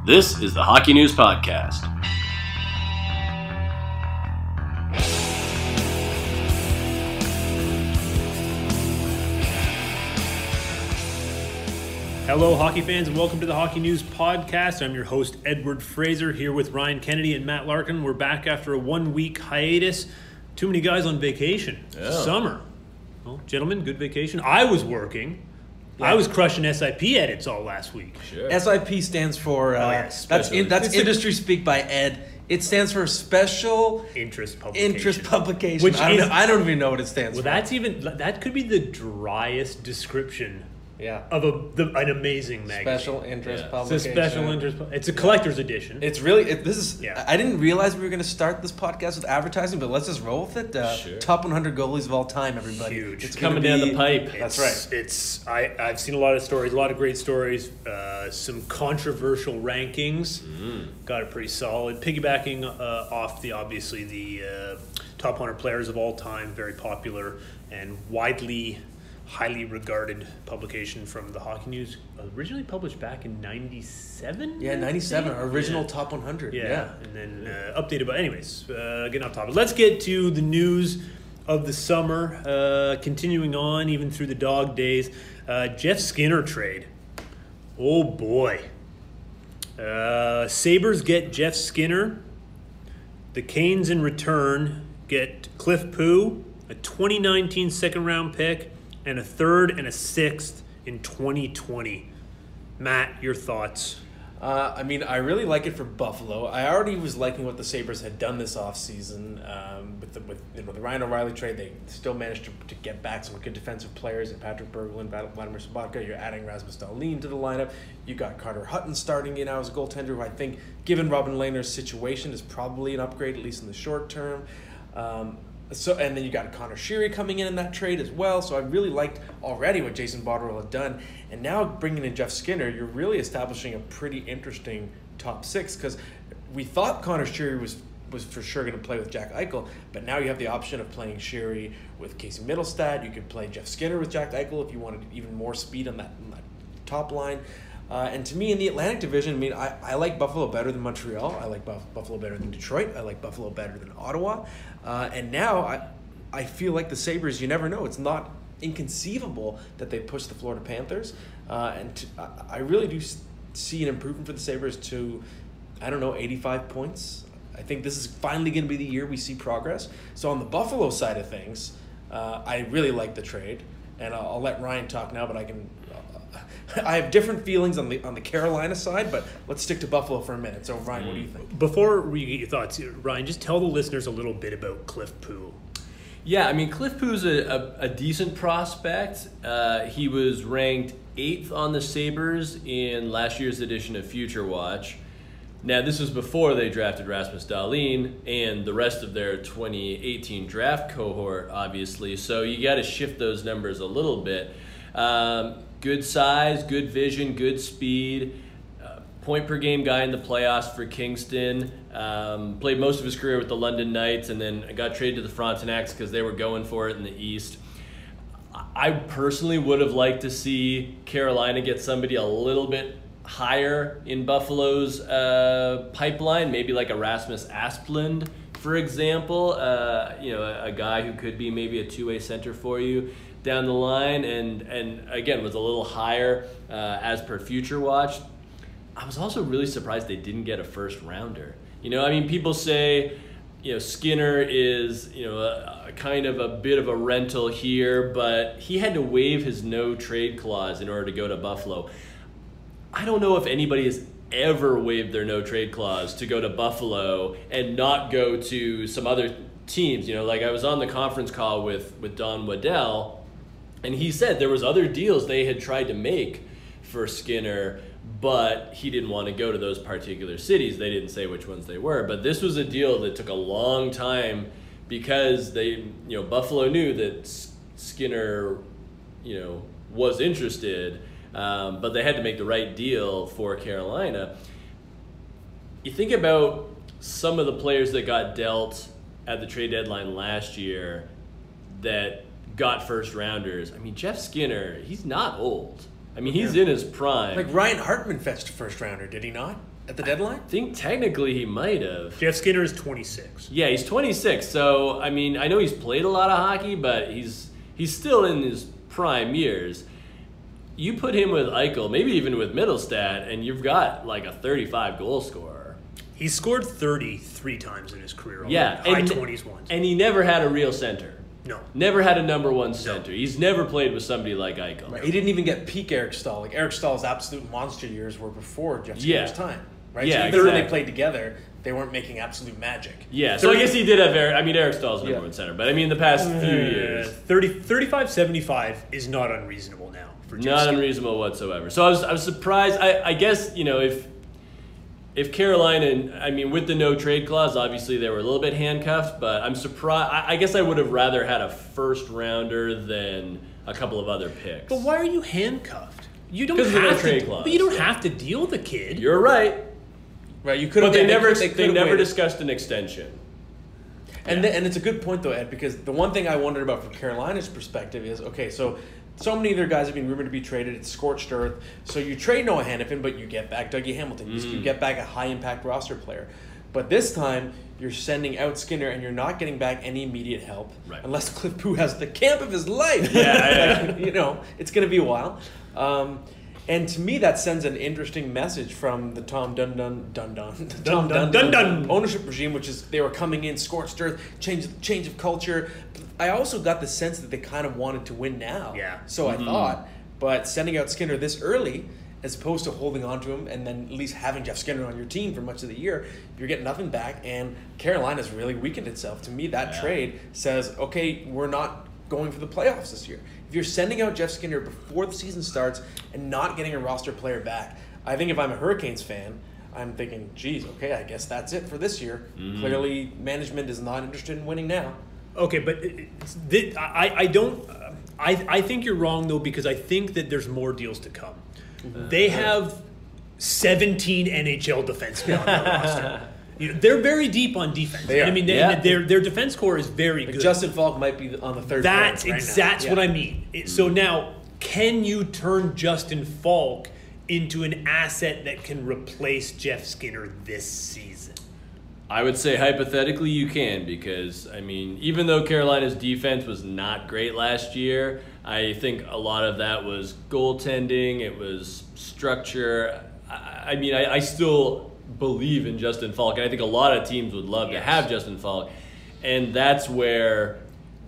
This is the Hockey News Podcast. Hello, hockey fans, and welcome to the Hockey News Podcast. I'm your host, Edward Fraser, here with Ryan Kennedy and Matt Larkin. We're back after a one-week hiatus. Too many guys on vacation. Yeah. Summer. Well, gentlemen, good vacation. I was working. Yeah. I was crushing SIP edits all last week. Sure. SIP stands for that's It's industry speak by Ed. It stands for Special Interest publication. Interest Publication. Which I don't even know what it stands Well, for. that could be the driest description Yeah. of an amazing magazine. Special Interest Yeah. Publication. It's a special interest. It's a collector's edition. It's really Yeah. I didn't realize we were going to start this podcast with advertising, but let's just roll with it. Sure. Top 100 goalies of all time, everybody. Huge. It's coming gonna down be- the pipe. That's right. I've seen a lot of stories, a lot of great stories, some controversial rankings. Got it pretty solid. Piggybacking off the top 100 players of all time, very popular and highly regarded publication from the Hockey News, originally published back in 97? Yeah, 97, our original Yeah. Top 100. Yeah, and then updated. But anyways, getting off topic. Let's get to the news of the summer. Continuing on, even through the dog days. Jeff Skinner trade. Oh boy. Sabres get Jeff Skinner. The Canes in return get Cliff Poo, a 2019 second-round pick, and a third and a sixth in 2020. Matt, your thoughts? I mean, I really like it for Buffalo. I already was liking what the Sabres had done this offseason. With the Ryan O'Reilly trade, they still managed to get back some good defensive players in Patrick Berglund, Vladimir Sobotka. You're adding Rasmus Dahlin to the lineup. You got Carter Hutton starting in now as a goaltender, who I think, given Robin Lehner's situation, is probably an upgrade, at least in the short term. And then you got Connor Sheary coming in that trade as well. So I really liked already what Jason Botterill had done. And now bringing in Jeff Skinner, you're really establishing a pretty interesting top six, because we thought Connor Sheary was for sure going to play with Jack Eichel, but now you have the option of playing Sheary with Casey Middlestad. You could play Jeff Skinner with Jack Eichel if you wanted even more speed on that top line. And to me, in the Atlantic Division, I mean, I like Buffalo better than Montreal. I like Buffalo better than Detroit. I like Buffalo better than Ottawa. And now I feel like the Sabres, you never know. It's not inconceivable that they push the Florida Panthers. I really do see an improvement for the Sabres to, 85 points. I think this is finally going to be the year we see progress. So on the Buffalo side of things, I really like the trade. And I'll let Ryan talk now, but I have different feelings on the Carolina side, but let's stick to Buffalo for a minute. So, Ryan, what do you think? Before we get your thoughts, Ryan, just tell the listeners a little bit about Cliff Poo. Yeah, I mean, Cliff Poo's a decent prospect. He was ranked 8th on the Sabres in last year's edition of Future Watch. Now, this was before they drafted Rasmus Dahlin and the rest of their 2018 draft cohort, obviously. So you got to shift those numbers a little bit. Good size, good vision, good speed. Point per game guy in the playoffs for Kingston. Played most of his career with the London Knights and then got traded to the Frontenacs because they were going for it in the East. I personally would have liked to see Carolina get somebody a little bit higher in Buffalo's pipeline, maybe like a Rasmus Asplund, for example. A guy who could be maybe a two-way center for you down the line, and again was a little higher as per Future Watch. I was also really surprised they didn't get a first rounder. People say, Skinner is, a kind of a bit of a rental here, but he had to waive his no trade clause in order to go to Buffalo. I don't know if anybody has ever waived their no trade clause to go to Buffalo and not go to some other teams. Like I was on the conference call with Don Waddell, and he said there was other deals they had tried to make for Skinner, but he didn't want to go to those particular cities. They didn't say which ones they were, but this was a deal that took a long time because Buffalo knew that Skinner, was interested, but they had to make the right deal for Carolina. You think about some of the players that got dealt at the trade deadline last year that got first rounders. I mean, Jeff Skinner, he's not old. I mean, he's in his prime. Like Ryan Hartman fetched a first rounder, did he not? at the deadline? I think technically he might have. Jeff Skinner is 26. Yeah, he's 26. So, I mean, I know he's played a lot of hockey, but he's still in his prime years. You put him with Eichel, maybe even with Middlestat, and you've got like a 35 goal scorer. He's scored 33 times in his career. Already. Yeah, High 20s once. And he never had a real center. No. Never had a number one center. He's never played with somebody like Eichel. Right. He didn't even get peak Eric Stahl. Like Eric Stahl's absolute monster years were before Jeff Skinner's time, right? Yeah, so even when they exactly. played together, they weren't making absolute magic. Yeah, so I guess he did have Eric Stahl's number one center, but I mean the past few years. 35-75 is not unreasonable now for Jeff Not Skinner. unreasonable whatsoever. So I was surprised. I guess, if Carolina, I mean, with the no trade clause, obviously they were a little bit handcuffed, but I'm surprised. I guess I would have rather had a first rounder than a couple of other picks. But why are you handcuffed? You don't 'Cause of the no have trade to. clause. But you don't have to deal with the kid. You're right. Right, you could But have. they never waited. discussed an extension. And it's a good point though, Ed, because the one thing I wondered about from Carolina's perspective is, okay, so many of their guys have been rumored to be traded. It's scorched earth. So you trade Noah Hannafin, but you get back Dougie Hamilton. You get back a high impact roster player. But this time you're sending out Skinner, and you're not getting back any immediate help, Right. unless Cliff Poo has the camp of his life. Yeah, Like, it's going to be a while. And to me, that sends an interesting message from the Tom Dundon ownership regime, which is they were coming in scorched earth, change of culture. I also got the sense that they kind of wanted to win now. Yeah. So I thought, but sending out Skinner this early, as opposed to holding on to him and then at least having Jeff Skinner on your team for much of the year, you're getting nothing back. And Carolina's really weakened itself. To me, that trade says, okay, we're not going for the playoffs this year. If you're sending out Jeff Skinner before the season starts and not getting a roster player back, I think if I'm a Hurricanes fan, I'm thinking, geez, okay, I guess that's it for this year. Clearly, management is not interested in winning now. Okay, but I don't. I think you're wrong though, because I think that there's more deals to come. They have 17 NHL defensemen on their roster. They're very deep on defense. They are. I mean, their defense core is very good. Justin Falk might be on the third. That's pair right now. what I mean. So now, can you turn Justin Falk into an asset that can replace Jeff Skinner this season? I would say hypothetically you can, because, I mean, even though Carolina's defense was not great last year, I think a lot of that was goaltending, it was structure. I still believe in Justin Falk, and I think a lot of teams would love to have Justin Falk, and that's where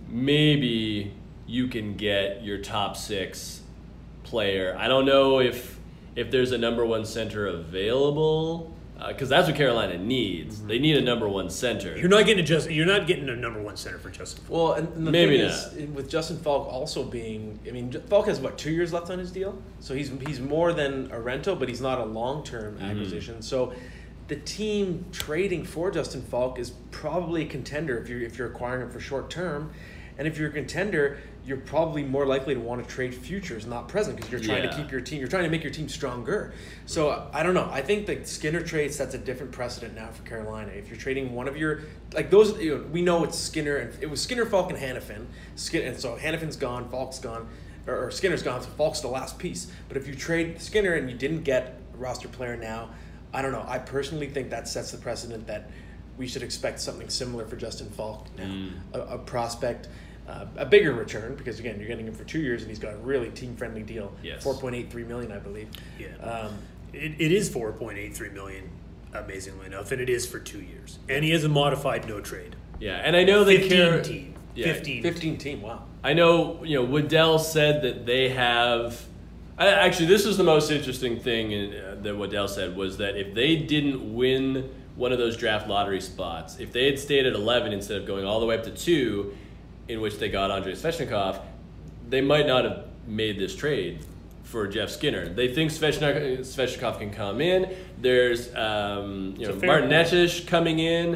maybe you can get your top six player. I don't know if there's a number one center available, because that's what Carolina needs. They need a number one center. You're not getting a number one center for Justin Falk. Well, and the Maybe thing not. is, with Justin Falk also being, I mean, Falk has 2 years left on his deal, so he's more than a rental, but he's not a long-term acquisition. So the team trading for Justin Falk is probably a contender if you're acquiring him for short term, and if you're a contender, you're probably more likely to want to trade futures, not present, because you're trying to keep your team. You're trying to make your team stronger. So I don't know. I think the Skinner trade sets a different precedent now for Carolina. If you're trading one of your those, we know it's Skinner, and it was Skinner, Falk, and Hannafin. And so Hannafin's gone, Falk's gone, or Skinner's gone, so Falk's the last piece. But if you trade Skinner and you didn't get a roster player now, I don't know. I personally think that sets the precedent that we should expect something similar for Justin Falk now, a prospect. A bigger return, because again, you're getting him for 2 years, and he's got a really team-friendly deal. Yes. $4.83 million, I believe. Yeah. It is $4.83 million, amazingly enough, and it is for 2 years. And he has a modified no trade. Yeah, and I know they 15 team. Yeah, 15 team, wow. I know, Waddell said that they have. Actually, this is the most interesting thing that Waddell said, was that if they didn't win one of those draft lottery spots, if they had stayed at 11 instead of going all the way up to 2, in which they got Andrei Svechnikov, they might not have made this trade for Jeff Skinner. They think Svechnikov can come in. There's Martin Necas coming in.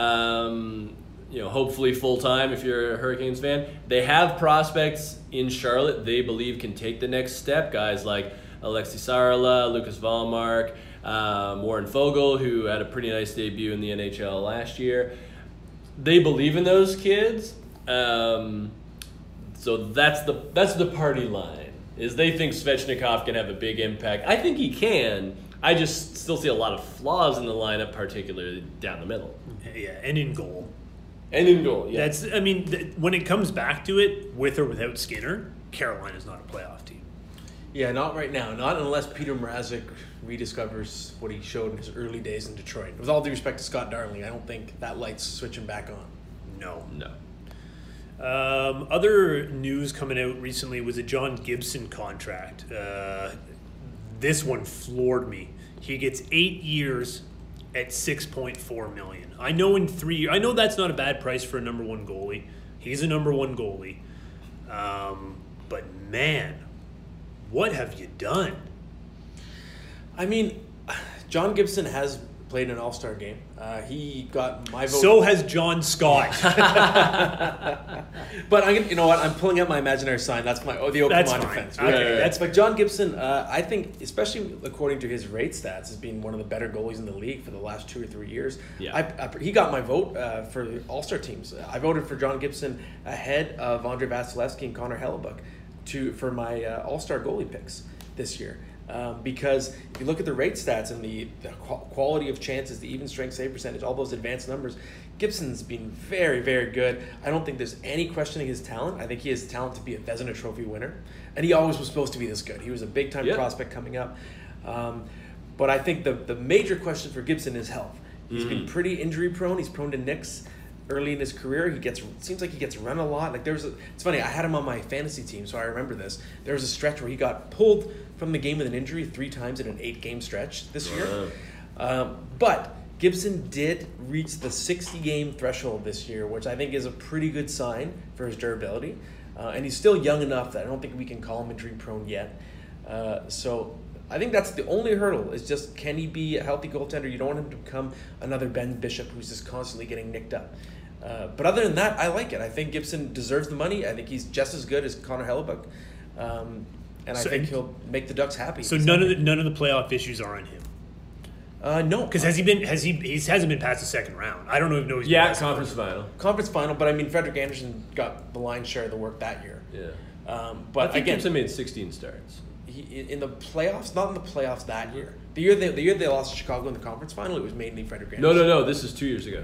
Hopefully full time if you're a Hurricanes fan. They have prospects in Charlotte they believe can take the next step. Guys like Alexi Sarala, Lucas Wallmark, Warren Fogle, who had a pretty nice debut in the NHL last year. They believe in those kids. So that's the party line, is they think Svechnikov can have a big impact. I think he can, I just still see a lot of flaws in the lineup, particularly down the middle. Yeah, and in goal. And in goal, yeah. When it comes back to it, with or without Skinner, Carolina's not a playoff team. Yeah, not right now. Not unless Peter Mrazek rediscovers what he showed in his early days in Detroit. With all due respect to Scott Darling, I don't think that light's switching back on. No. No. Other news coming out recently was a John Gibson contract. This one floored me. He gets 8 years at $6.4 million. I know in 3 years. I know that's not a bad price for a number one goalie. He's a number one goalie. But man, what have you done? I mean, John Gibson has played an All-Star game. He got my vote. So has John Scott. But you know what? I'm pulling out my imaginary sign. That's my the That's Oakmont fine. defense. Okay, But John Gibson, I think, especially according to his rate stats, has been one of the better goalies in the league for the last 2 or 3 years. Yeah. He got my vote for All-Star teams. I voted for John Gibson ahead of Andrei Vasilevsky and Connor Hellebuyck for my All-Star goalie picks this year. Because if you look at the rate stats and the quality of chances, the even strength save percentage, all those advanced numbers, Gibson's been very, very good. I don't think there's any questioning his talent. I think he has talent to be a Vezina Trophy winner. And he always was supposed to be this good. He was a big-time prospect coming up. But I think the major question for Gibson is health. He's been pretty injury-prone. He's prone to nicks early in his career. Seems like he gets run a lot. It's funny, I had him on my fantasy team, so I remember this. There was a stretch where he got pulled from the game with an injury 3 times in an 8-game stretch this year. But Gibson did reach the 60-game threshold this year, which I think is a pretty good sign for his durability. And he's still young enough that I don't think we can call him injury-prone yet. So I think that's the only hurdle, is just, can he be a healthy goaltender? You don't want him to become another Ben Bishop who's just constantly getting nicked up. But other than that, I like it. I think Gibson deserves the money. I think he's just as good as Connor Hellebuyck. And I think he'll make the Ducks happy. So none of the playoff issues are on him. No, because he hasn't been past the second round. I don't know if he's been past conference final. Conference final, but I mean, Frederik Andersen got the lion's share of the work that year. Yeah. But I think again, Gibson made 16 starts. In the playoffs, not in the playoffs that year. The year they lost to Chicago in the conference final, it was mainly Frederik Andersen. No. This is 2 years ago.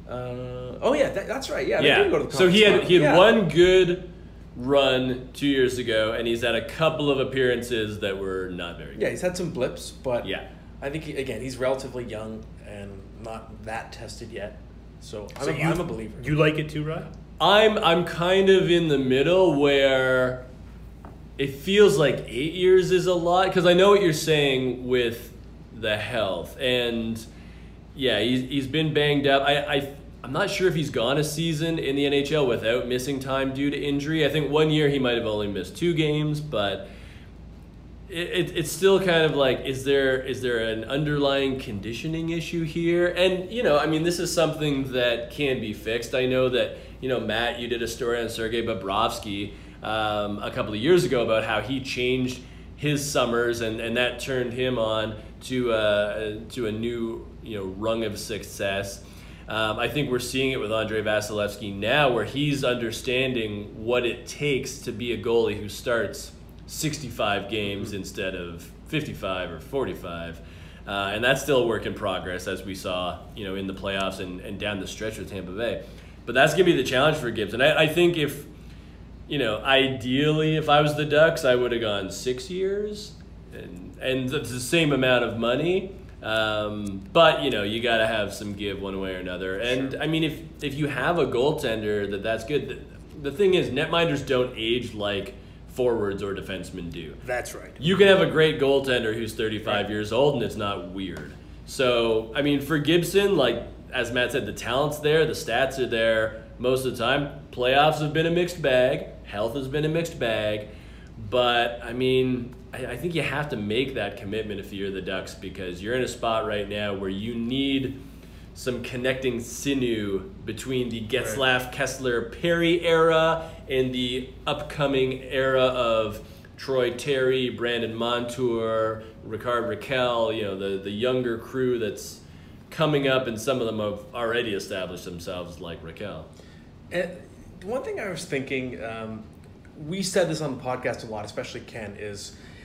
That's right. Yeah, they did go to the conference so he had final. one good run 2 years ago, and he's had a couple of appearances that were not very good. Yeah, he's had some blips, but yeah. I think he's relatively young and not that tested yet. So I'm a believer. You like it too, Ryan? I'm kind of in the middle where it feels like 8 years is a lot, because I know what you're saying with the health, and yeah, he's been banged up. I'm not sure if he's gone a season in the NHL without missing time due to injury. I think 1 year he might have only missed 2 games, but it's still kind of like, is there an underlying conditioning issue here? And, this is something that can be fixed. I know that, Matt, you did a story on Sergei Bobrovsky a couple of years ago about how he changed his summers and that turned him on to a new, rung of success. I think we're seeing it with Andrei Vasilevsky now, where he's understanding what it takes to be a goalie who starts 65 games instead of 55 or 45. And that's still a work in progress, as we saw, in the playoffs and down the stretch with Tampa Bay. But that's going to be the challenge for Gibson. I think if, ideally, if I was the Ducks, I would have gone 6 years and the same amount of money. But you got to have some give one way or another. And sure. I mean, if you have a goaltender that's good, the thing is, netminders don't age like forwards or defensemen do. That's right. You can have a great goaltender who's 35 years old and it's not weird. So, I mean, for Gibson, like, as Matt said, the talent's there, the stats are there most of the time. Playoffs have been a mixed bag. Health has been a mixed bag. But, I mean, I think you have to make that commitment if you're the Ducks, because you're in a spot right now where you need some connecting sinew between the Getzlaf, Kessler, Perry era and the upcoming era of Troy Terry, Brandon Montour, Ricard Raquel, the younger crew that's coming up, and some of them have already established themselves, like Raquel. And one thing I was thinking, we said this on the podcast a lot, especially Ken, is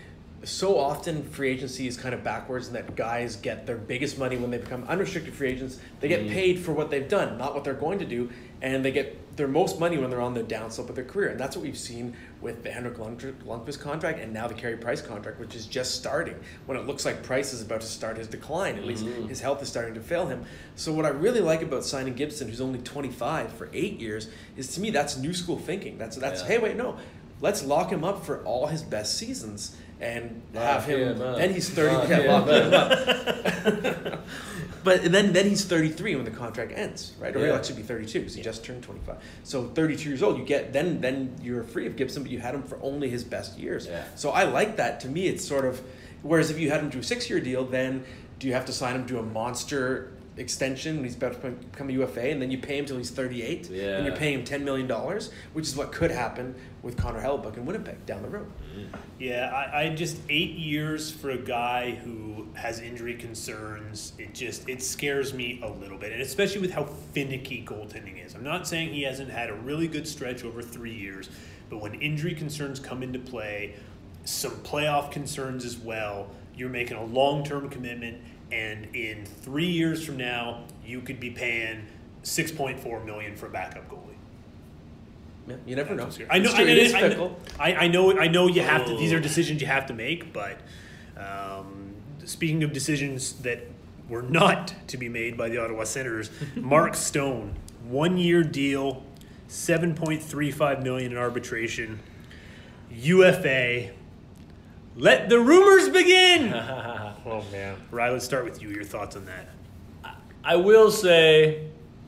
so often free agency is kind of backwards in that guys get their biggest money when they become unrestricted free agents. They get paid for what they've done, not what they're going to do, and they get their most money when they're on the downslope of their career. And that's what we've seen with the Henrik Lundqvist contract and now the Carey Price contract, which is just starting, when it looks like Price is about to start his decline. At least his health is starting to fail him. So what I really like about signing Gibson, who's only 25 for 8 years, is to me that's new school thinking. That's hey, wait, no. Let's lock him up for all his best seasons and have him. Then he's 30. Lock him up. But then he's 33 when the contract ends, right? Or he'll actually be 32 because he just turned 25. So 32 years old, you get then you're free of Gibson, but you had him for only his best years. Yeah. So I like that. To me, it's sort of. Whereas if you had him to a 6-year deal, then do you have to sign him to a monster extension when he's about to become a UFA, and then you pay him till he's 38, and you're paying him $10 million, which is what could happen with Connor Hellebuyck in Winnipeg down the road. Yeah, I just 8 years for a guy who has injury concerns, it scares me a little bit, and especially with how finicky goaltending is. I'm not saying he hasn't had a really good stretch over 3 years, but when injury concerns come into play, some playoff concerns as well, you're making a long-term commitment. And in 3 years from now, you could be paying $6.4 million for a backup goalie. Yeah, you never know. I know. It is fickle. I know. You have to. These are decisions you have to make. But speaking of decisions that were not to be made by the Ottawa Senators, Mark Stone, 1-year deal, $7.35 million in arbitration, UFA. Let the rumors begin. Oh, man. Riley, let's start with you. Your thoughts on that? I will say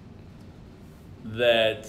that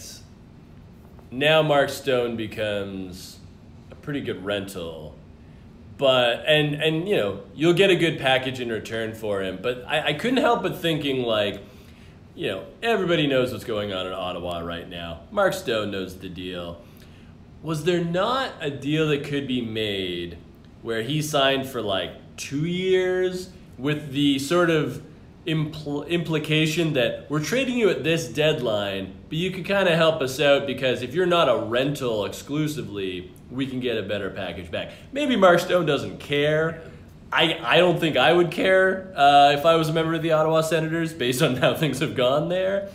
now Mark Stone becomes a pretty good rental, but and you know, you'll get a good package in return for him. But I couldn't help but thinking, like, you know, everybody knows what's going on in Ottawa right now. Mark Stone knows the deal. Was there not a deal that could be made where he signed for like 2 years with the sort of implication that we're trading you at this deadline, but you can kind of help us out because if you're not a rental exclusively, we can get a better package back. Maybe Mark Stone doesn't care. I don't think I would care if I was a member of the Ottawa Senators based on how things have gone there.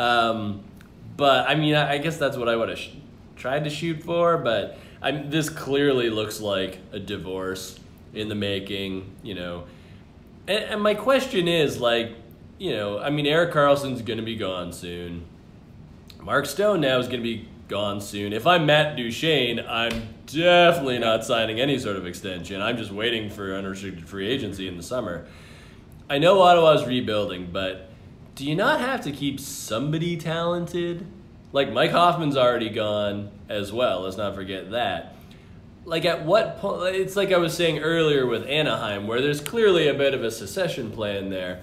But I mean, I guess that's what I would have tried to shoot for, but this clearly looks like a divorce in the making, you know. And my question is, like, you know, I mean, Erik Karlsson's going to be gone soon. Mark Stone now is going to be gone soon. If I'm Matt Duchene, I'm definitely not signing any sort of extension. I'm just waiting for unrestricted free agency in the summer. I know Ottawa's rebuilding, but do you not have to keep somebody talented? Like, Mike Hoffman's already gone as well. Let's not forget that. Like, at what point? It's like I was saying earlier with Anaheim, where there's clearly a bit of a succession plan there.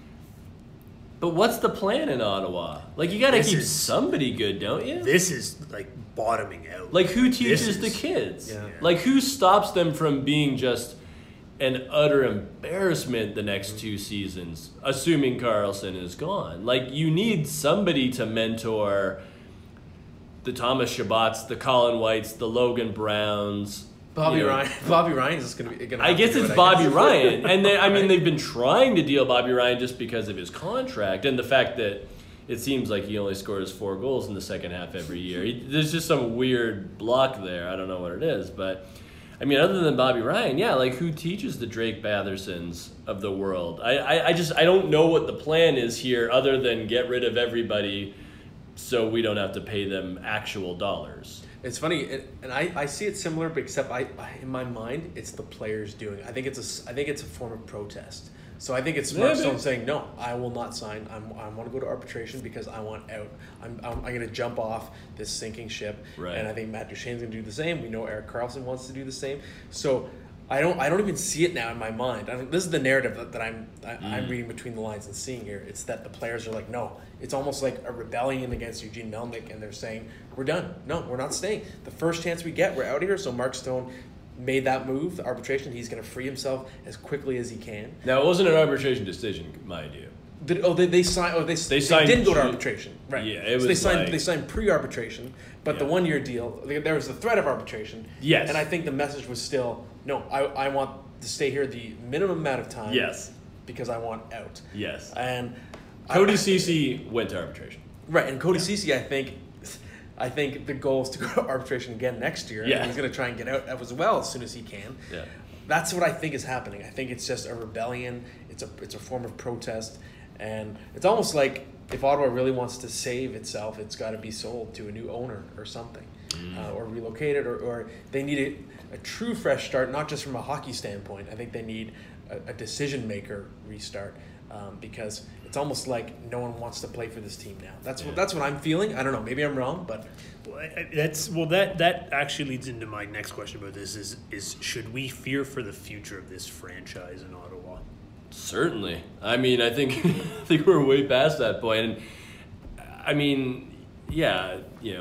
But what's the plan in Ottawa? Like, you got to keep somebody good, don't you? This is, like, bottoming out. Like, who teaches the kids? Yeah. Like, who stops them from being just an utter embarrassment the next 2 seasons, assuming Karlsson is gone? Like, you need somebody to mentor the Thomas Shabbats, the Colin Whites, the Logan Browns. Bobby Ryan. Bobby Ryan's just going to be. I guess it's Bobby Ryan, and I mean, they've been trying to deal Bobby Ryan just because of his contract and the fact that it seems like he only scores 4 goals in the second half every year. There's just some weird block there. I don't know what it is, but I mean, other than Bobby Ryan, yeah, like, who teaches the Drake Bathersons of the world? I don't know what the plan is here other than get rid of everybody so we don't have to pay them actual dollars. It's funny, and I see it similar, but except in my mind, it's the players doing it. I think it's a form of protest. So I think it's Mark Stone saying, no, I will not sign. I want to go to arbitration because I want out. I'm going to jump off this sinking ship. Right. And I think Matt Duchene's going to do the same. We know Erik Karlsson wants to do the same. So I don't even see it now in my mind. This is the narrative that I'm reading between the lines and seeing here. It's that the players are like, no. It's almost like a rebellion against Eugene Melnyk, and they're saying, we're done. No, we're not staying. The first chance we get, we're out of here. So Mark Stone made that move, the arbitration. He's going to free himself as quickly as he can. Now, it wasn't an arbitration decision, mind you. They signed. They didn't go to arbitration, right? Yeah, it was. So they signed pre-arbitration, but the 1-year deal. There was the threat of arbitration. Yes, and I think the message was still, no, I want to stay here the minimum amount of time. Yes. Because I want out. Yes. And Cody Ceci went to arbitration. Right, and Cody Ceci, I think the goal is to go to arbitration again next year. Yeah. And he's going to try and get out as well as soon as he can. Yeah. That's what I think is happening. I think it's just a rebellion. It's a form of protest, and it's almost like if Ottawa really wants to save itself, it's got to be sold to a new owner or something, or relocated, or they need a true fresh start, not just from a hockey standpoint. I think they need a decision maker restart, because it's almost like no one wants to play for this team now. That's what I'm feeling. I don't know. Maybe I'm wrong, but that actually leads into my next question about this: is should we fear for the future of this franchise in Ottawa? Certainly. I mean, I think we're way past that point. And I mean, yeah,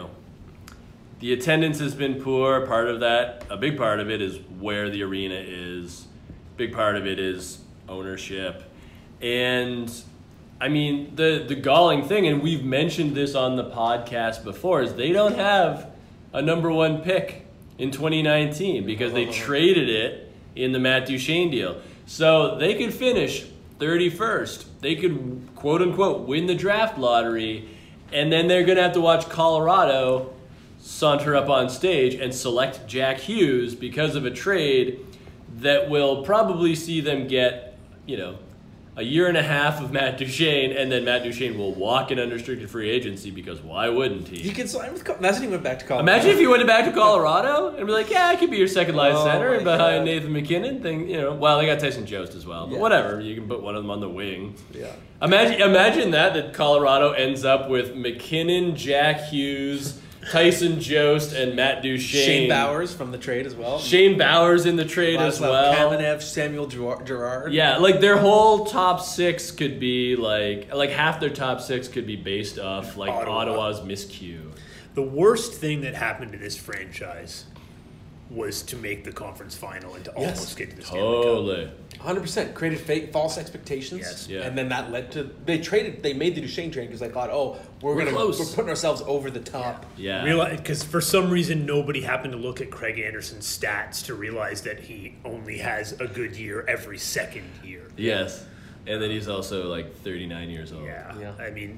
the attendance has been poor. Part of that, a big part of it is where the arena is. Big part of it is ownership. And I mean, the galling thing, and we've mentioned this on the podcast before, is they don't have a number one pick in 2019 because they traded it in the Matt Duchene deal. So they could finish 31st. They could, quote unquote, win the draft lottery, and then they're going to have to watch Colorado saunter up on stage and select Jack Hughes because of a trade that will probably see them get, a year and a half of Matt Duchene, and then Matt Duchene will walk in unrestricted free agency because why wouldn't he? he can sign with. Imagine he went back to Colorado. Imagine if he went back to Colorado and be like, yeah, I could be your second line center my and behind God. Nathan McKinnon. Well, they got Tyson Jost as well, but whatever. You can put one of them on the wing. Yeah. Imagine that Colorado ends up with McKinnon, Jack Hughes, Tyson Jost, and Matt Duchene. Shane Bowers from the trade as well. Shane Bowers in the trade as well. Kamenev, Samuel Girard. Yeah, like their whole top six could be like half their top six could be based off like Ottawa's miscue. The worst thing that happened to this franchise was to make the conference final and to almost get to the Stanley Cup. Totally. 100% created fake, false expectations. Yes. Yeah. And then that led to they made the Duchene trade because they thought, we're close. putting ourselves over the top. Yeah. Because for some reason nobody happened to look at Craig Anderson's stats to realize that he only has a good year every second year. Yes. And then he's also like 39 years old. Yeah. I mean,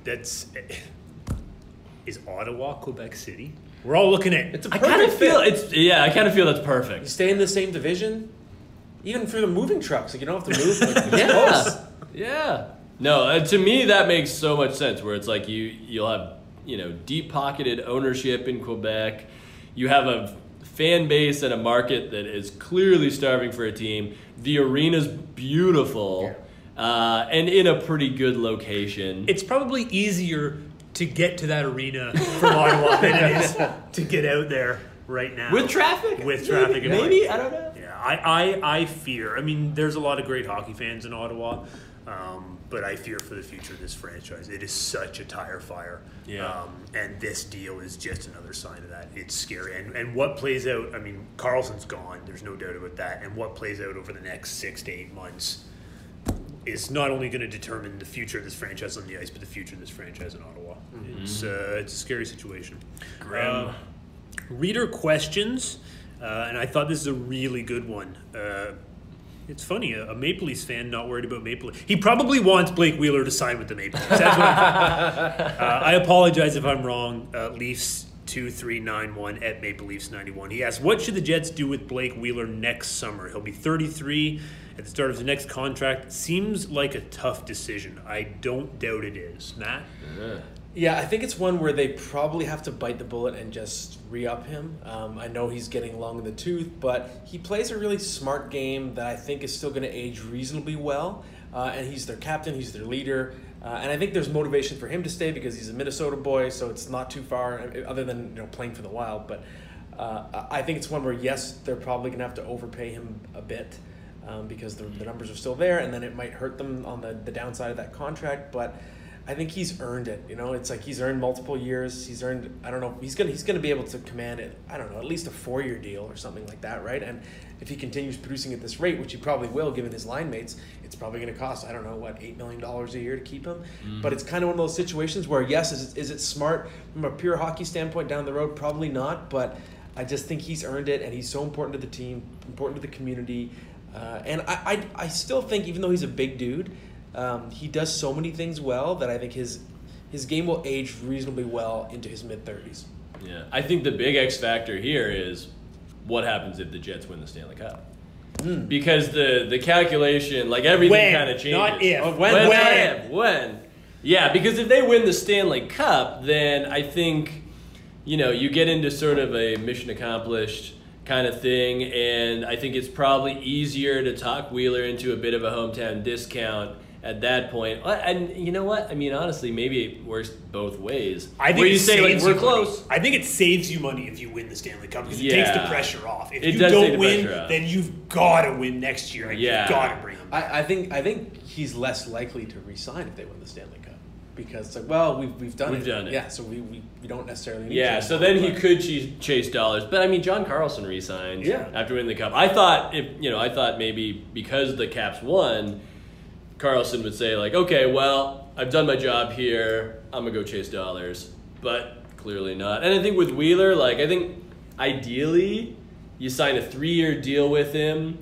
is Ottawa Quebec City? We're all looking at It's a I perfect kind of feel fit. I kind of feel that's You perfect. stay in the same division, even for the moving trucks. Like you don't have to move. Like, it's Yeah. close. Yeah. No, to me that makes so much sense. Where it's like you'll have deep pocketed ownership in Quebec. You have a fan base and a market that is clearly starving for a team. The arena's beautiful, and in a pretty good location. It's probably easier to get to that arena from Ottawa than it is to get out there right now. With traffic? With traffic. Maybe? I don't know. Yeah, I fear. I mean, there's a lot of great hockey fans in Ottawa, but I fear for the future of this franchise. It is such a tire fire. Yeah. And this deal is just another sign of that. It's scary. And what plays out, I mean, Carlson's gone. There's no doubt about that. And what plays out over the next 6 to 8 months is not only going to determine the future of this franchise on the ice, but the future of this franchise in Ottawa. Mm-hmm. It's a scary situation. Grim. Reader questions, and I thought this is a really good one. It's funny, a Maple Leafs fan not worried about Maple Leafs. He probably wants Blake Wheeler to sign with the Maple Leafs. That's what I apologize if I'm wrong. Leafs 2391 at Maple Leafs 91. He asks, what should the Jets do with Blake Wheeler next summer? He'll be 33 at the start of his next contract. Seems like a tough decision. I don't doubt it is. Matt? Yeah, I think it's one where they probably have to bite the bullet and just re-up him. I know he's getting long in the tooth, but he plays a really smart game that I think is still going to age reasonably well. And he's their captain, he's their leader. And I think there's motivation for him to stay because he's a Minnesota boy, so it's not too far, other than playing for the Wild. But I think it's one where, yes, they're probably going to have to overpay him a bit because the numbers are still there, and then it might hurt them on the downside of that contract. But I think he's earned it. It's like he's earned multiple years. He's earned, I don't know, he's gonna be able to command it. I don't know, at least a 4-year deal or something like that, right? And if he continues producing at this rate, which he probably will, given his line mates, it's probably going to cost, I don't know, $8 million a year to keep him. But it's kind of one of those situations where, yes, is it smart from a pure hockey standpoint down the road? Probably not, but I just think he's earned it, and he's so important to the team, important to the community. And I still think, even though he's a big dude, he does so many things well that I think his game will age reasonably well into his mid-30s. Yeah, I think the big X factor here is what happens if the Jets win the Stanley Cup. Because the calculation, like everything kind of changes. Not if. Oh, when. Yeah, because if they win the Stanley Cup, then I think, you get into sort of a mission accomplished kind of thing, and I think it's probably easier to talk Wheeler into a bit of a hometown discount at that point. And you know what? I mean, honestly, maybe it works both ways. I think where you say, like, we're close. I think it saves you money if you win the Stanley Cup because it takes the pressure off. If you does take don't the win, pressure off. then you've got to win next year, and you've got to bring him back. I think he's less likely to resign if they win the Stanley Cup because it's like, well, we've done it. We've done it. Yeah, so we don't necessarily need Yeah, to. so then he could chase dollars. But I mean, John Carlson resigned after winning the Cup. I thought maybe because the Caps won, Carlson would say, like, okay, well, I've done my job here. I'm going to go chase dollars. But clearly not. And I think with Wheeler, like, I think ideally you sign a 3-year deal with him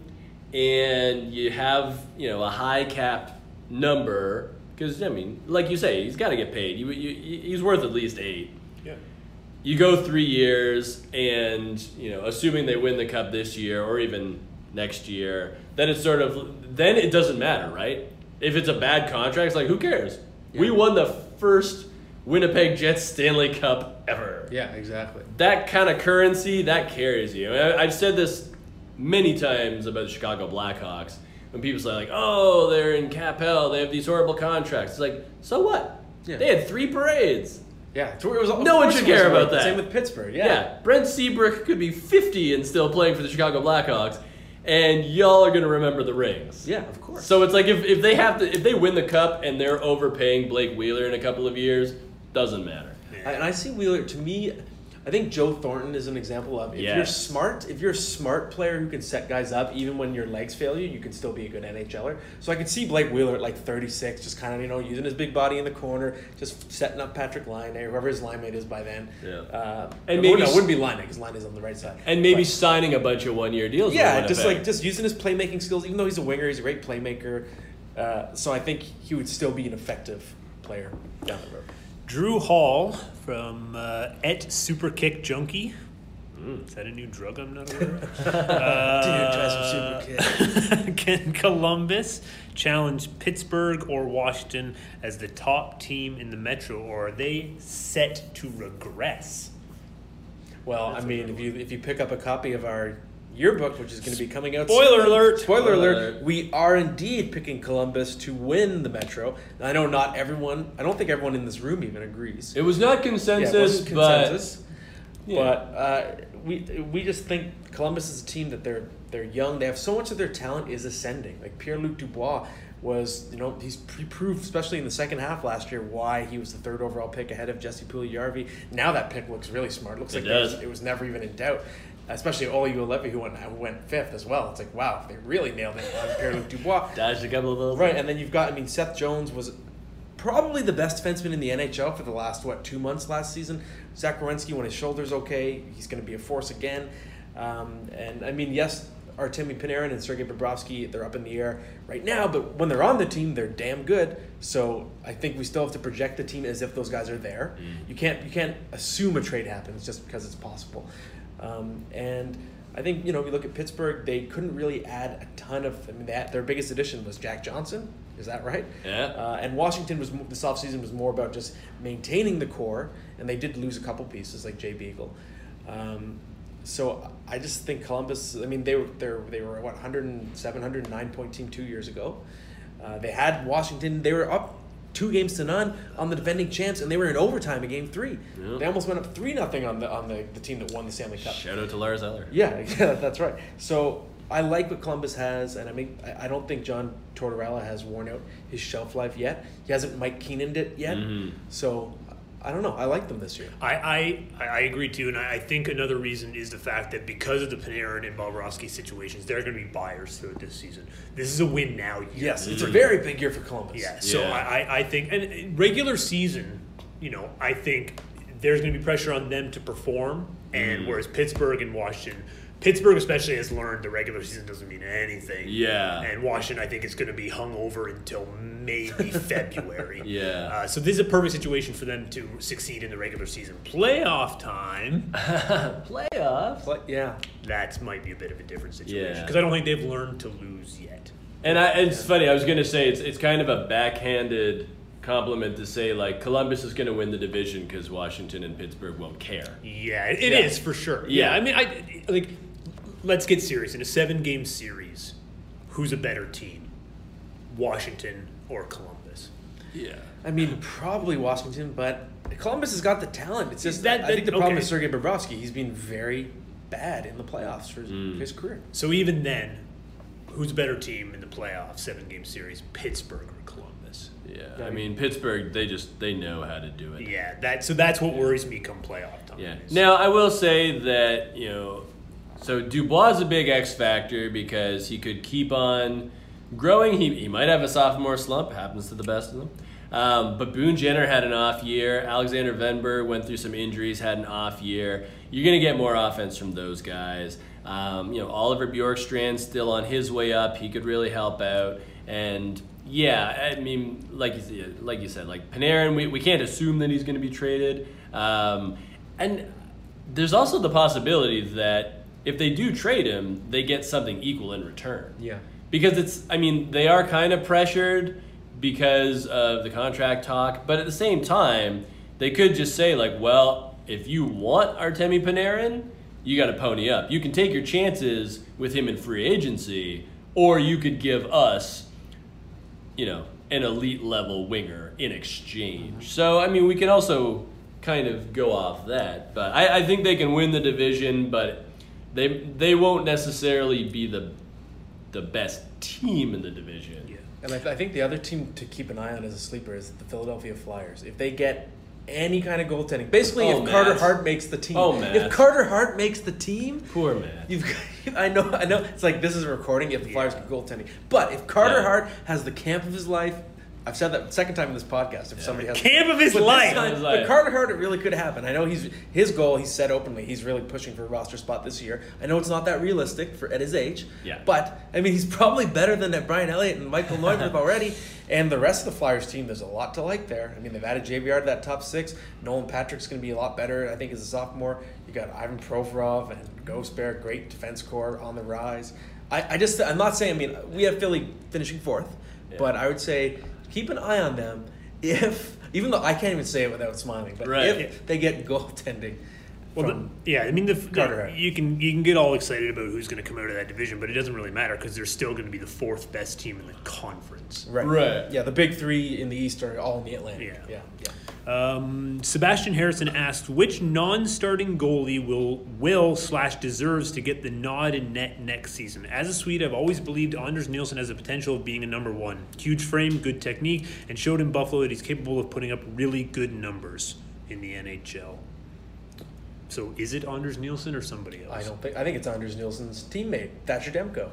and you have, a high cap number. Because, I mean, like you say, he's got to get paid. He's worth at least 8. Yeah. You go 3 years and, assuming they win the Cup this year or even next year, then it's then it doesn't matter, right? If it's a bad contract, it's like, who cares? Yeah. We won the first Winnipeg Jets Stanley Cup ever. Yeah, exactly. That kind of currency, that carries you. I've said this many times about the Chicago Blackhawks. When people say, like, oh, they're in cap hell, they have these horrible contracts. It's like, so what? Yeah. They had 3 parades. Yeah. No one should care about that. Same with Pittsburgh, Yeah. Brent Seabrook could be 50 and still playing for the Chicago Blackhawks. And y'all are going to remember the rings. Yeah, of course. So it's like if they win the Cup and they're overpaying Blake Wheeler in a couple of years, doesn't matter. And I see Wheeler, to me, I think Joe Thornton is an example of if you're a smart player who can set guys up even when your legs fail you can still be a good NHLer. So I could see Blake Wheeler at like 36 just kind of, using his big body in the corner, just setting up Patrick Laine, whoever his line mate is by then. Yeah. And maybe it wouldn't be Laine because Laine is on the right side. And maybe signing a bunch of 1-year deals. Yeah, just using his playmaking skills. Even though he's a winger, he's a great playmaker. So I think he would still be an effective player down the road. Drew Hall from Et Superkick Junkie. Is that a new drug I'm not aware of? Dude, try some Superkick. Can Columbus challenge Pittsburgh or Washington as the top team in the Metro, or are they set to regress? Well, I mean, if you pick up a copy of our yearbook, which is going to be coming out Spoiler soon. alert! Spoiler alert. We are indeed picking Columbus to win the Metro. Now, I know I don't think everyone in this room even agrees. It was not consensus, it wasn't consensus. but we just think Columbus is a team that they're young. They have so much of their talent is ascending. Like Pierre-Luc Dubois was, he proved, especially in the second half last year, why he was the 3rd overall pick ahead of Jesse Puljujärvi. Now that pick looks really smart. It looks like it was never even in doubt. Especially Olli Juolevi, who went 5th as well. It's like, wow, they really nailed it on Pierre-Luc Dubois. Dodged a couple of those. Right, and then you've got, Seth Jones was probably the best defenseman in the NHL for the last, 2 months last season. Zach Werenski, when his shoulder's okay, he's going to be a force again. Yes, Artemi Panarin and Sergei Bobrovsky, they're up in the air right now, but when they're on the team, they're damn good. So I think we still have to project the team as if those guys are there. You can't assume a trade happens just because it's possible. And I think, we look at Pittsburgh, they couldn't really add a ton of, their biggest addition was Jack Johnson. Is that right? Yeah. And Washington this offseason was more about just maintaining the core, and they did lose a couple pieces like Jay Beagle. So I just think Columbus, they were 109 point team 2 years ago. They had Washington, they were up 2-0 on the defending champs, and they were in overtime in Game 3. Yep. They almost went up 3-0 on the team that won the Stanley Cup. Shout out to Lars Eller. Yeah, that's right. So I like what Columbus has, and I don't think John Tortorella has worn out his shelf life yet. He hasn't Mike Keenan'd it yet. So I don't know. I like them this year. I agree too, and I think another reason is the fact that because of the Panarin and Bobrovsky situations, they're going to be buyers throughout this season. This is a win now year. Yes, it's a very big year for Columbus. Yeah, so I think, and regular season, I think there's going to be pressure on them to perform, And whereas Pittsburgh and Washington, Pittsburgh especially has learned the regular season doesn't mean anything. Yeah. And Washington, I think, is going to be hung over until maybe February. Yeah. So this is a perfect situation for them to succeed in the regular season. Playoff time, Playoffs. But yeah, that might be a bit of a different situation. Yeah. Because I don't think they've learned to lose yet. And it's funny. I was going to say it's kind of a backhanded compliment to say like Columbus is going to win the division because Washington and Pittsburgh won't care. Yeah, it Yeah. is for sure. Yeah. I mean, let's get serious. In a 7-game series, who's a better team, Washington or Columbus? Yeah. I mean, probably Washington, but Columbus has got the talent. It's just That- I think the problem okay. with Sergei Bobrovsky, he's been very bad in the playoffs for his career. So even then, who's a better team in the playoff 7-game series, Pittsburgh or Columbus? Yeah. I mean, Pittsburgh, they know how to do it. Yeah, that's what worries me come playoff time. Yeah. Now, I will say that, so Dubois is a big X factor because he could keep on growing. He might have a sophomore slump, happens to the best of them. But Boone Jenner had an off year. Alexander Venberg went through some injuries, had an off year. You're going to get more offense from those guys. Oliver Bjorkstrand's still on his way up. He could really help out. And yeah, I mean, like you said, like Panarin, we can't assume that he's going to be traded. And there's also the possibility that if they do trade him, they get something equal in return. Yeah. Because they are kind of pressured because of the contract talk, but at the same time, they could just say like, well, if you want Artemi Panarin, you got to pony up. You can take your chances with him in free agency, or you could give us, an elite level winger in exchange. So, I mean, we can also kind of go off that, but I think they can win the division, but they won't necessarily be the best team in the division. Yeah. And I think the other team to keep an eye on as a sleeper is the Philadelphia Flyers. If they get any kind of goaltending, basically, if Carter Matt. Hart makes the team, Matt. if Carter Hart makes the team, Poor man. I know. It's like this is a recording if the Flyers get goaltending, but if Carter Yeah. Hart has the camp of his life, I've said that second time in this podcast. If somebody has Camp of his But this life. time, His life. but Carter Hart, it really could happen. I know his goal. He's said openly he's really pushing for a roster spot this year. I know it's not that realistic at his age. Yeah. But I mean, he's probably better than Brian Elliott and Michael Neuvirth already. And the rest of the Flyers team, there's a lot to like there. I mean, they've added JVR to that top 6. Nolan Patrick's going to be a lot better, I think, as a sophomore. You got Ivan Provorov and Ghost Bear, great defense core on the rise. I'm not saying. I mean, we have Philly finishing 4th, but I would say keep an eye on them even though I can't even say it without smiling, but Right. if they get goaltending from I mean, Carter Hart. you can get all excited about who's going to come out of that division, but it doesn't really matter because they're still going to be the 4th best team in the conference. Right. Yeah, the big 3 in the East are all in the Atlantic. Yeah. Yeah. Sebastian Harrison asked, which non-starting goalie will/deserves to get the nod in net next season? As a Swede, I've always believed Anders Nilsson has the potential of being a number 1. Huge frame, good technique, and showed in Buffalo that he's capable of putting up really good numbers in the NHL. So is it Anders Nilsson or somebody else? I think it's Anders Nilsson's teammate, Thatcher Demko.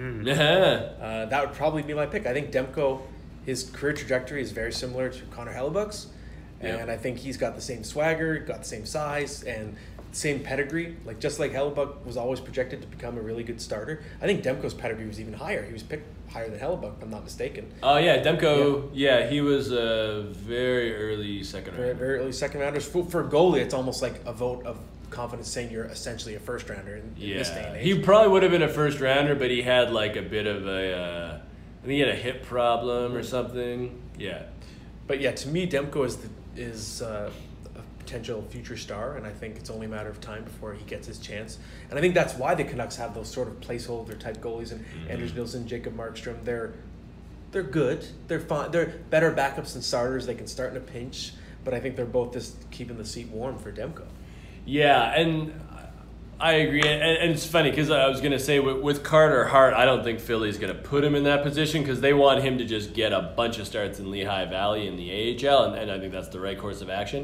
Yeah. That would probably be my pick. I think Demko, his career trajectory is very similar to Connor Hellebuck's. And Yeah. I think he's got the same swagger, got the same size, and same pedigree. Like just like Hellebuck was always projected to become a really good starter. I think Demko's pedigree was even higher. He was picked higher than Hellebuck, if I'm not mistaken. Oh yeah, Demko. Yeah, he was a very early second Very, round. very early second rounders. For a goalie, it's almost like a vote of confidence saying you're essentially a first rounder in this day and age. He probably would have been a first rounder, but he had like a bit of a, I think he had a hip problem or something. Yeah. But yeah, to me, Demko is a potential future star, and I think it's only a matter of time before he gets his chance. And I think that's why the Canucks have those sort of placeholder type goalies, and Anders Nilsson, Jacob Markstrom. They're good. They're fine. They're better backups than starters. They can start in a pinch, but I think they're both just keeping the seat warm for Demko. Yeah, and I agree. And it's funny because I was going to say with Carter Hart, I don't think Philly's going to put him in that position because they want him to just get a bunch of starts in Lehigh Valley in the AHL, and I think that's the right course of action.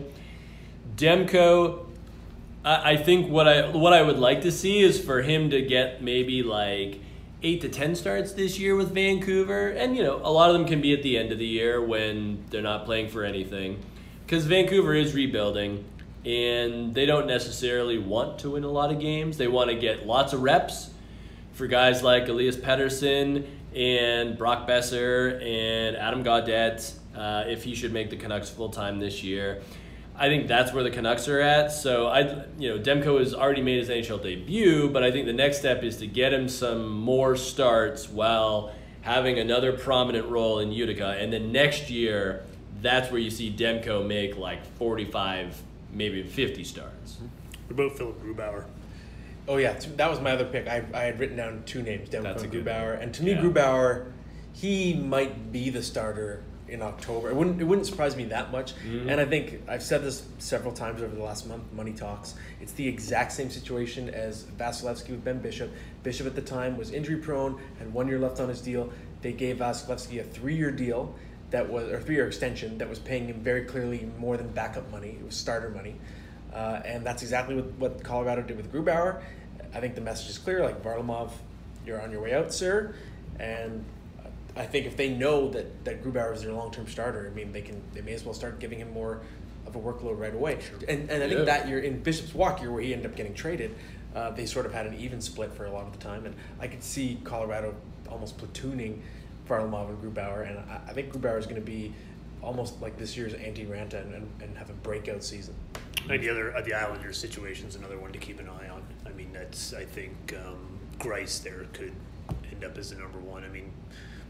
Demko, I think what I would like to see is for him to get maybe like 8 to 10 starts this year with Vancouver, and a lot of them can be at the end of the year when they're not playing for anything, because Vancouver is rebuilding. and they don't necessarily want to win a lot of games. They want to get lots of reps for guys like Elias Pettersson and Brock Besser and Adam Gaudette, if he should make the Canucks full-time this year. I think that's where the Canucks are at. So, Demko has already made his NHL debut, but I think the next step is to get him some more starts while having another prominent role in Utica. And then next year, that's where you see Demko make like 45, maybe 50 starts. What about Philip Grubauer? Oh, yeah. That was my other pick. I had written down two names, Demko That's a and good Grubauer. one. And to me, Yeah. Grubauer, he might be the starter in October. It wouldn't surprise me that much. Mm-hmm. And I think I've said this several times over the last month, Money Talks. It's the exact same situation as Vasilevsky with Ben Bishop. Bishop at the time was injury prone, had 1 year left on his deal. They gave Vasilevsky a 3-year deal or 3-year extension that was paying him very clearly more than backup money. It was starter money. And that's exactly what Colorado did with Grubauer. I think the message is clear, like, Varlamov, you're on your way out, sir. And I think if they know that Grubauer is their long-term starter, I mean, they may as well start giving him more of a workload right away. And I think that year, in Bishop's walk year, where he ended up getting traded, they sort of had an even split for a lot of the time. And I could see Colorado almost platooning Varlamov and Grubauer. And I think Grubauer is going to be almost like this year's Antti Ranta and have a breakout season. And the Islanders situation is another one to keep an eye on. I mean, I think Greiss there could end up as the number one. I mean,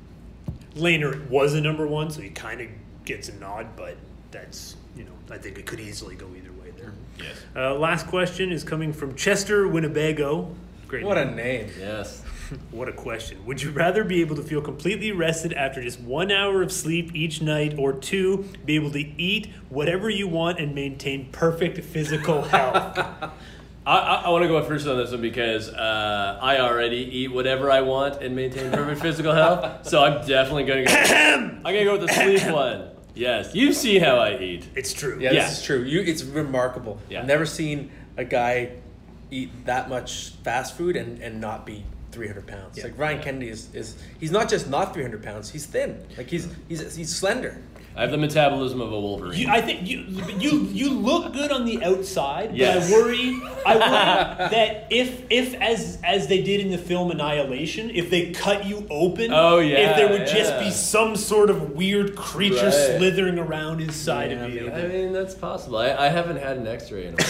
Lehner was a number one, so he kind of gets a nod, but that's, I think it could easily go either way there. Yes. Last question is coming from Chester Winnebago. Great What name. a name. Yes. What a question. Would you rather be able to feel completely rested after just 1 hour of sleep each night, or 2, be able to eat whatever you want and maintain perfect physical health? I want to go first on this one because I already eat whatever I want and maintain perfect physical health. So I'm definitely going to go. I'm going to go with the sleep one. Yes, you see how I eat. It's true. Yeah, Yeah. this is true. It's remarkable. Yeah. I've never seen a guy eat that much fast food and not be 300 pounds. Yeah. Like Ryan Kennedy is he's not just not 300 pounds. He's thin. Like he's slender. I have the metabolism of a Wolverine. I think you look good on the outside, Yes. but I worry that if as they did in the film Annihilation, if they cut you open, if there would just be some sort of weird creature Right. slithering around inside of you. I mean, that's possible. I haven't had an X-ray in a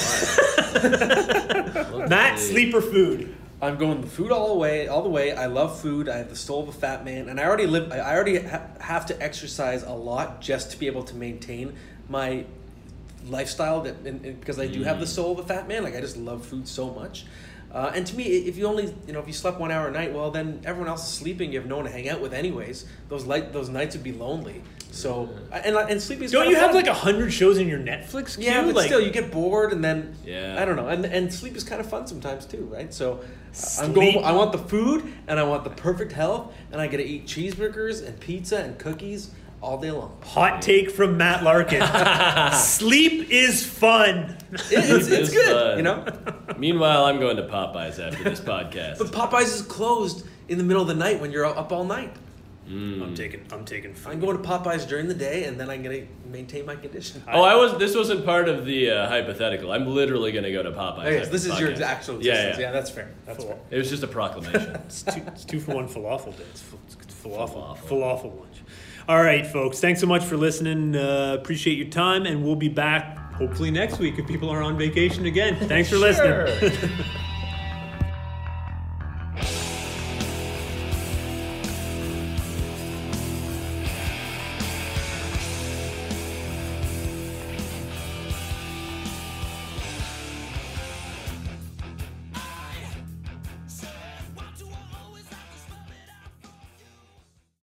while. Matt, sleeper food. I'm going the food all the way. I love food. I have the soul of a fat man, and I already have to exercise a lot just to be able to maintain my lifestyle. Because I do have the soul of a fat man. Like, I just love food so much. And to me, if you only if you slept 1 hour a night, well, then everyone else is sleeping. You have no one to hang out with, anyways. Those nights would be lonely. So and sleep is. Don't you have fun. like 100 shows in your Netflix queue? Yeah, but like, still, you get bored, and then Yeah. I don't know. And sleep is kind of fun sometimes too, right? So Sleep. I want the food, and I want the perfect health, and I get to eat cheeseburgers and pizza and cookies all day long. Hot take from Matt Larkin. Sleep is fun. It's is good, fun. Meanwhile, I'm going to Popeyes after this podcast. But Popeyes is closed in the middle of the night when you're up all night. I'm taking food. I'm going to Popeyes during the day, and then I'm going to maintain my condition. This wasn't part of the hypothetical. I'm literally going to go to Popeyes. Okay, after this the is your podcast. actual Yeah, existence. yeah. Yeah, that's fair. That's fair. It was just a proclamation. It's 2 for 1 falafel day. It's Falafel. falafel lunch. All right, folks. Thanks so much for listening. Appreciate your time, and we'll be back hopefully next week if people are on vacation again. Thanks for listening.